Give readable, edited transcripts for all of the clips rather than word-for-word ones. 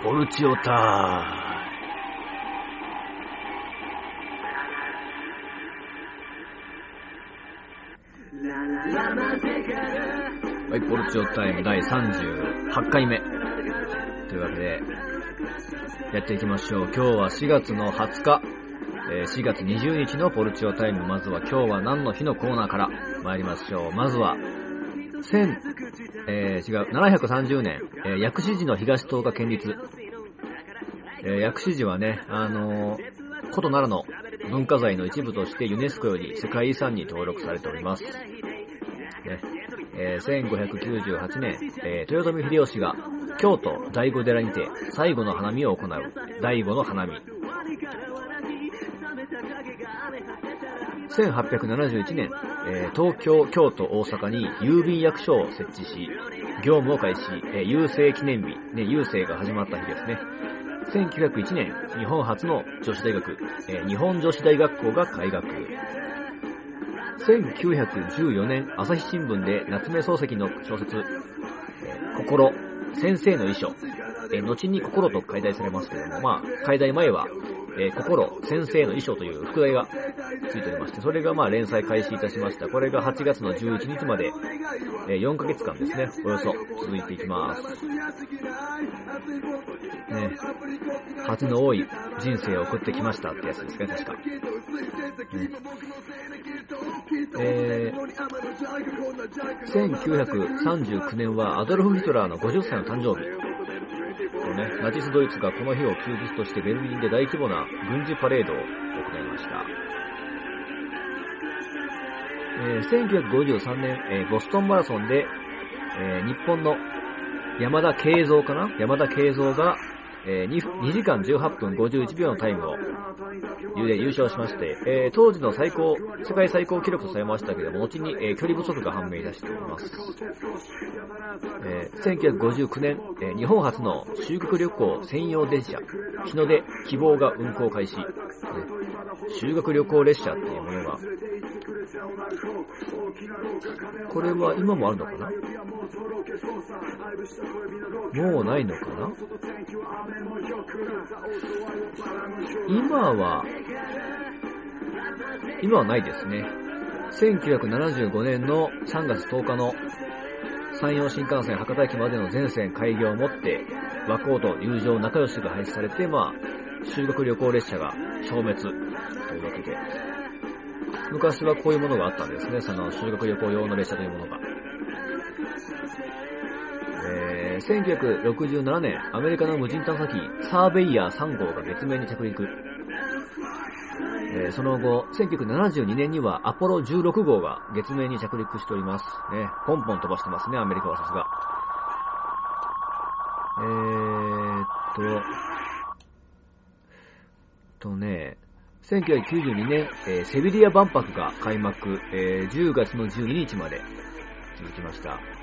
ポルチオタはい、ポルチオタイム第38回目というわけでやっていきましょう。今日は4月の20日、4月20日のポルチオタイム。まずは今日は何の日のコーナーから参りましょう。まずは730年、薬師寺の東東華建立。薬師寺はね、古都奈良の文化財の一部としてユネスコより世界遺産に登録されております。1598年、豊臣秀吉が京都醍醐寺にて最後の花見を行う醍醐の花見。1871年、東京、京都、大阪に郵便役所を設置し、業務を開始、郵政記念日、郵政が始まった日ですね。1901年、日本初の女子大学、日本女子大学校が開学。1914年、朝日新聞で夏目漱石の小説、心、先生の遺書、後に心と解題されますけれども、解題前は、心、先生の遺書という副題がついておりまして、それが連載開始いたしました。これが8月の11日まで、4ヶ月間ですね、およそ続いていきます。恥の多い人生を送ってきましたってやつですね、確か。1939年はアドルフ・ヒトラーの50歳の誕生日。ナチスドイツがこの日を休日としてベルリンで大規模な軍事パレードを行いました。1953年、ボストンマラソンで、日本の山田慶三が、2時間18分51秒のタイムを優勝しまして、当時の世界最高記録とされましたけれども、後に、距離不足が判明いたしております。1959年、日本初の修学旅行専用電車、日の出希望が運行開始。修学旅行列車っていうものが、これは今もあるのかな？もうないのかな？今はないですね。1975年の3月10日の山陽新幹線博多駅までの全線開業をもって和光と友情仲良しが廃止されて、修学旅行列車が消滅というわけで、昔はこういうものがあったんですね。その修学旅行用の列車というものが。1967年、アメリカの無人探査機サーベイヤー3号が月面に着陸。その後、1972年にはアポロ16号が月面に着陸しております。ポンポン飛ばしてますね、アメリカはさすが。1992年、セビリア万博が開幕、10月の12日まで続きました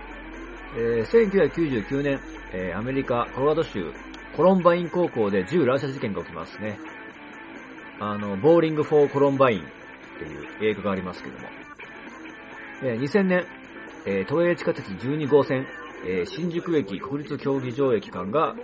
。1999年、アメリカコロラド州コロンバイン高校で銃乱射事件が起きますね。ボーリング・フォー・コロンバインという映画がありますけども、2000年、都営地下鉄12号線、新宿駅国立競技場駅間が、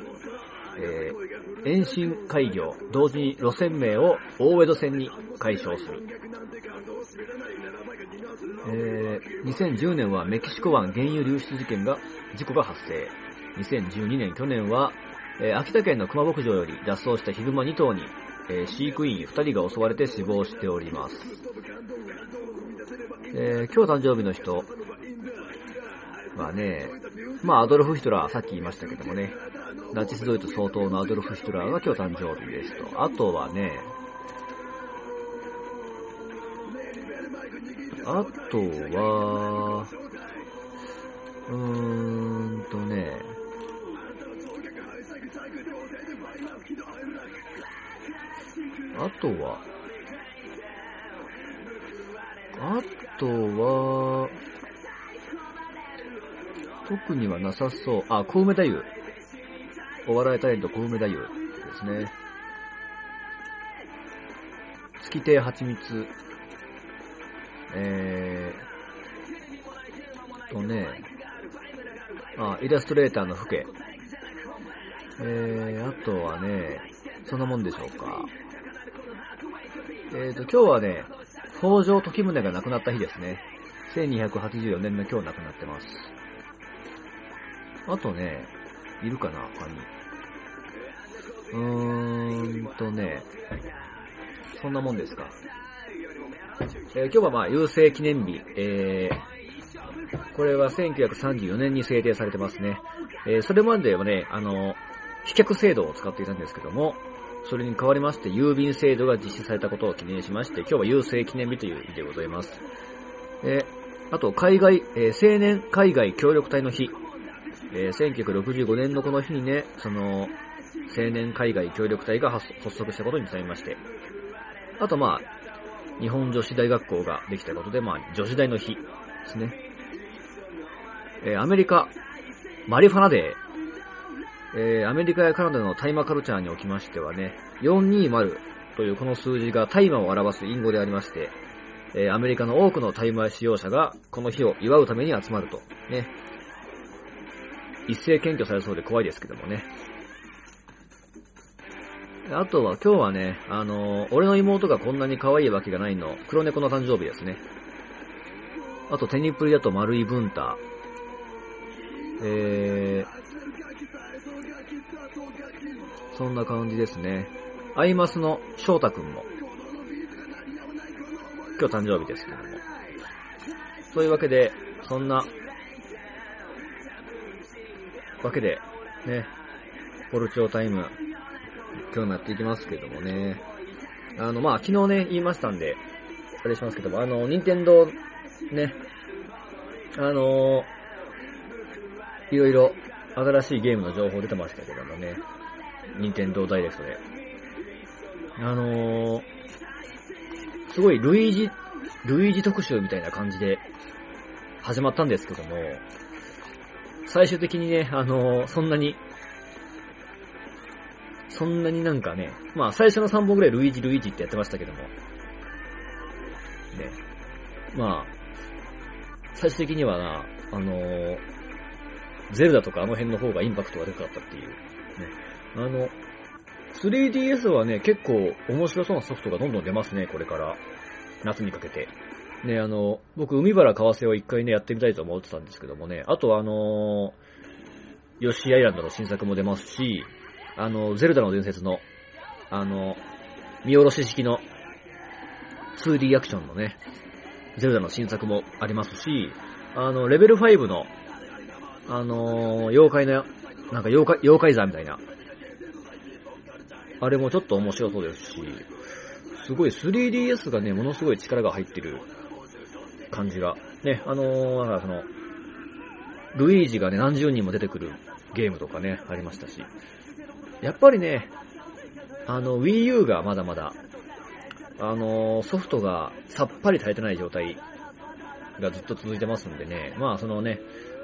延伸開業、同時に路線名を大江戸線に改称する。2010年はメキシコ湾原油流出事故が発生。2012年、去年は、秋田県の熊牧場より脱走したヒグマ2頭に、飼育員2人が襲われて死亡しております。今日誕生日の人はね、アドルフ・ヒトラー、さっき言いましたけどもね、ナチスドイツ総統のアドルフ・ヒトラーが今日誕生日ですと。あとはね、あとは特にはなさそう。小梅太夫。お笑いタレント小梅太夫ですね。月亭はちみつ。イラストレーターのフケ。 あとはね、そんなもんでしょうか。今日はね、北条時宗が亡くなった日ですね。1284年の今日亡くなってます。あとね、いるかな、他に。そんなもんですか。今日はまあ、郵政記念日。これは1934年に制定されてますね。それまではね、飛脚制度を使っていたんですけども、それに代わりまして郵便制度が実施されたことを記念しまして、今日は郵政記念日という日でございます。あと、青年海外協力隊の日。1965年のこの日にね、その、青年海外協力隊が発足したことにちなみまして。あとまあ、日本女子大学校ができたことで、まあ、女子大の日ですね。アメリカ、マリファナデー。アメリカやカナダの大麻カルチャーにおきましてはね、420というこの数字が大麻を表す隠語でありまして、アメリカの多くの大麻使用者がこの日を祝うために集まると。ね。一斉検挙されそうで怖いですけどもね。あとは今日はね、俺の妹がこんなに可愛いわけがないの、黒猫の誕生日ですね。あとテニプリだと丸い文太。そんな感じですね。アイマスの翔太くんも今日誕生日ですけども。そういうわけで、そんなわけでね、ポルチョタイム今日もやっていきますけどもね。まあ昨日ね言いましたんであれしますけども、任天堂ね、いろいろ新しいゲームの情報出てましたけどもね、任天堂ダイレクトで。すごいルイージ特集みたいな感じで始まったんですけども、最終的にね、そんなになんかね、まあ最初の3本ぐらいルイージってやってましたけども、ね、まあ、最終的にはな、ゼルダとかあの辺の方がインパクトがでかかったっていう、ね。3DS はね、結構面白そうなソフトがどんどん出ますね、これから。夏にかけて。ね、僕、海原川瀬を一回ね、やってみたいと思ってたんですけどもね、あとヨッシーアイランドの新作も出ますし、ゼルダの伝説の、見下ろし式の 2D アクションのね、ゼルダの新作もありますし、レベル5の、妖怪の、なんか妖怪座みたいな、あれもちょっと面白そうですし、すごい 3DS がね、ものすごい力が入ってる感じが、ね、だからその、ルイージがね、何十人も出てくるゲームとかね、ありましたし、やっぱりね、Wii U がまだまだ、ソフトがさっぱり足りてない状態がずっと続いてますんでね、まあそのね、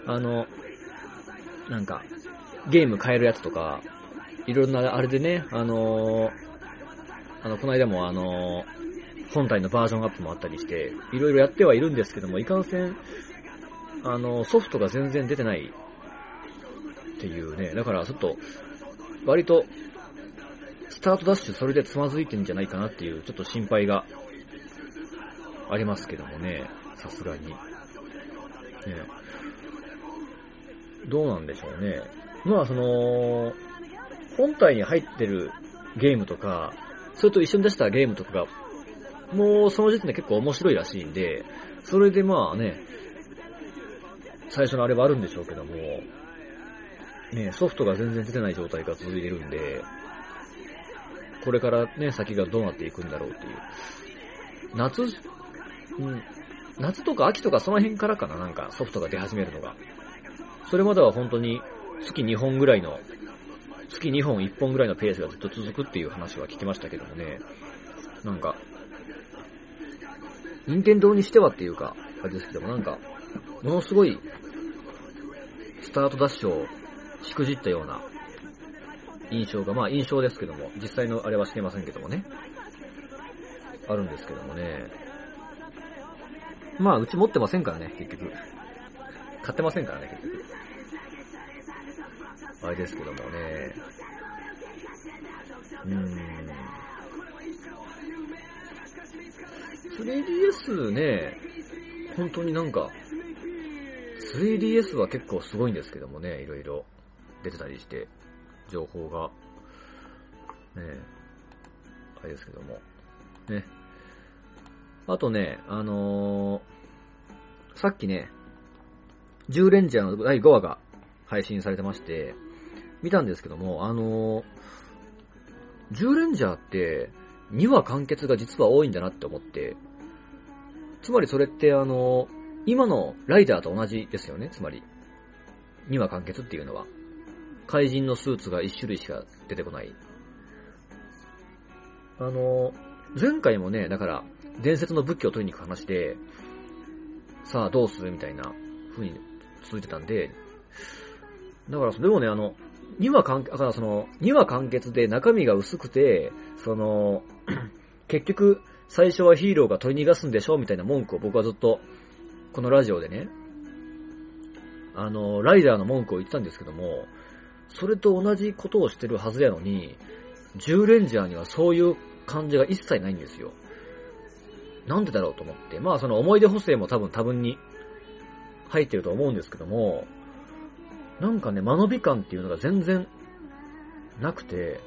なんか、ゲーム変えるやつとか、いろんなあれでね、この間も本体のバージョンアップもあったりして、いろいろやってはいるんですけども、いかんせん、ソフトが全然出てないっていうね、だからちょっと、割と、スタートダッシュそれでつまずいてんじゃないかなっていう、ちょっと心配がありますけどもね、さすがに。ね、どうなんでしょうね。まあ本体に入ってるゲームとか、それと一緒に出したゲームとかが、もうその時点で結構面白いらしいんで、それでまあね、最初のあれはあるんでしょうけども、ね、ソフトが全然出てない状態が続いてるんで、これからね、先がどうなっていくんだろうっていう。夏とか秋とかその辺からかな、なんかソフトが出始めるのが。それまでは本当に月2本1本ぐらいのペースがずっと続くっていう話は聞きましたけどもね。なんか、任天堂にしてはっていうか、あれですけどもなんか、ものすごい、スタートダッシュをしくじったような印象が、まあ印象ですけども、実際のあれはしてませんけどもね。あるんですけどもね。まあうち持ってませんからね、結局。買ってませんからね、結局。 あれですけどもね。3DS ね、本当になんか、3DS は結構すごいんですけどもね、いろいろ出てたりして、情報が。ね、あれですけども。ね。あとね、さっきね、10レンジャーの第5話が配信されてまして、見たんですけども、10レンジャーって2話完結が実は多いんだなって思って、つまりそれって今のライダーと同じですよね、つまり。2話完結っていうのは。怪人のスーツが1種類しか出てこない。前回もね、だから、伝説の武器を取りに行く話で、さあどうするみたいな風に続いてたんで、だからでもね、2話完結で中身が薄くて、結局、最初はヒーローが取り逃がすんでしょみたいな文句を僕はずっと、このラジオでね、ライダーの文句を言ってたんですけども、それと同じことをしてるはずやのに、10レンジャーにはそういう感じが一切ないんですよ。なんでだろうと思って。まあ思い出補正も多分に入ってると思うんですけども、なんかね、間延び感っていうのが全然なくて、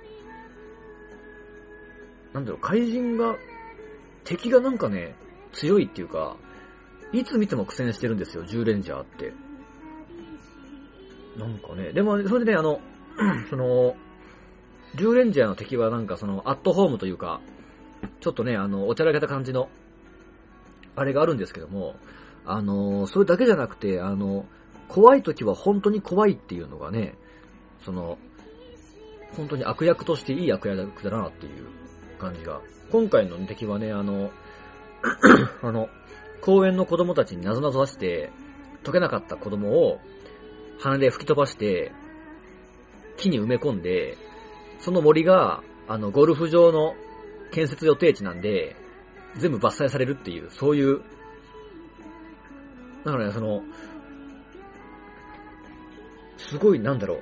なんだろう、敵がなんかね、強いっていうか、いつ見ても苦戦してるんですよ、10レンジャーって。なんかね、でも、それでね、10レンジャーの敵はなんかアットホームというか、ちょっとね、おちゃらけた感じの、あれがあるんですけども、それだけじゃなくて、怖い時は本当に怖いっていうのがね、本当に悪役としていい悪役だなっていう感じが。今回の敵はね、公園の子供たちになぞなぞ出して、解けなかった子供を鼻で吹き飛ばして、木に埋め込んで、その森が、ゴルフ場の建設予定地なんで、全部伐採されるっていう、そういう、だからね、すごい、なんだろ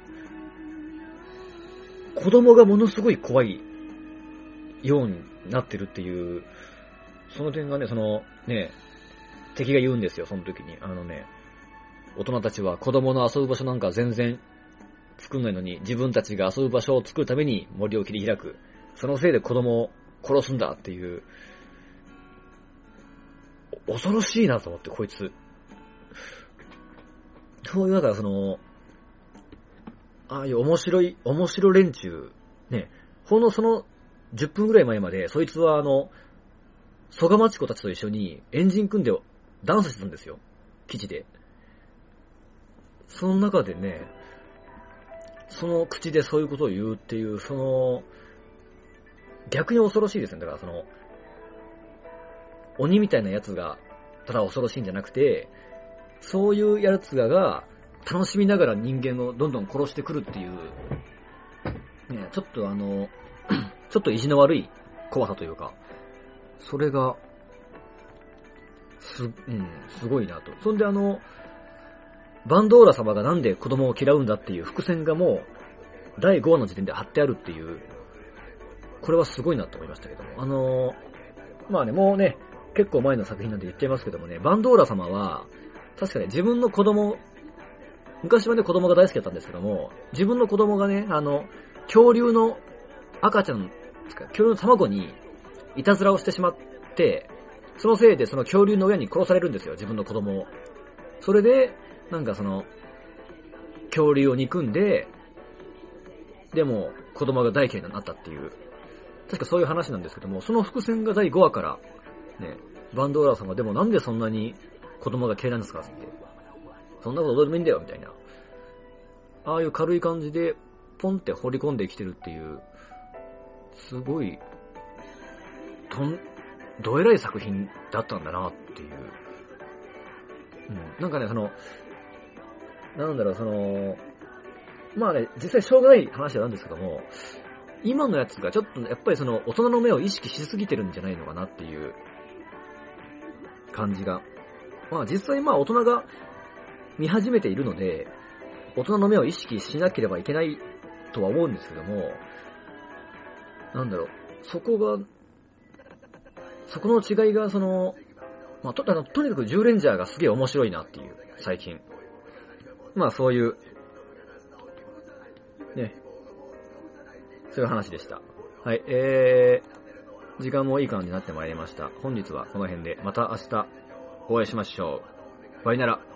う、子供がものすごい怖いようになってるっていう、その点がね、敵が言うんですよ、その時に。大人たちは子供の遊ぶ場所なんか全然作んないのに、自分たちが遊ぶ場所を作るために森を切り開く。そのせいで子供を殺すんだっていう、恐ろしいなと思って、こいつ。そういう、だからああいう面白連中、ね、ほんの10分ぐらい前まで、そいつは蘇我町子たちと一緒にエンジン組んでダンスしてたんですよ。基地で。その中でね、その口でそういうことを言うっていう、逆に恐ろしいですね。だから鬼みたいなやつが、ただ恐ろしいんじゃなくて、そういうやつが楽しみながら人間をどんどん殺してくるっていう、ね、ちょっと意地の悪い怖さというか、それが、すごいなと。そんでバンドーラ様がなんで子供を嫌うんだっていう伏線がもう、第5話の時点で貼ってあるっていう、これはすごいなと思いましたけども。まあね、もうね、結構前の作品なんで言っちゃいますけどもね、バンドーラ様は、確かね、自分の子供、昔はね、子供が大好きだったんですけども、自分の子供がね、恐竜の赤ちゃん、恐竜の卵に、いたずらをしてしまって、そのせいでその恐竜の親に殺されるんですよ、自分の子供を。それで、なんか恐竜を憎んで、でも子供が大嫌いになったっていう、確かそういう話なんですけども、その伏線が第5話から、ね、バンドーラ様でもなんでそんなに子供が嫌いなんですかって。そんなことどうでもいいんだよ、みたいな。ああいう軽い感じで、ポンって放り込んできてるっていう、すごい、どえらい作品だったんだなっていう。なんかね、なんだろう、まあね、実際しょうがない話なんですけども、今のやつがちょっとやっぱり大人の目を意識しすぎてるんじゃないのかなっていう感じが。まあ実際大人が見始めているので、 大人の目を意識しなければいけないとは思うんですけども、なんだろう、そこの違いが、まあ、とにかく10レンジャーがすげえ面白いなっていう、最近。まあそういう、ね、そういう話でした。はい、時間もいい感じになってまいりました。本日はこの辺で、また明日お会いしましょう。バイなら。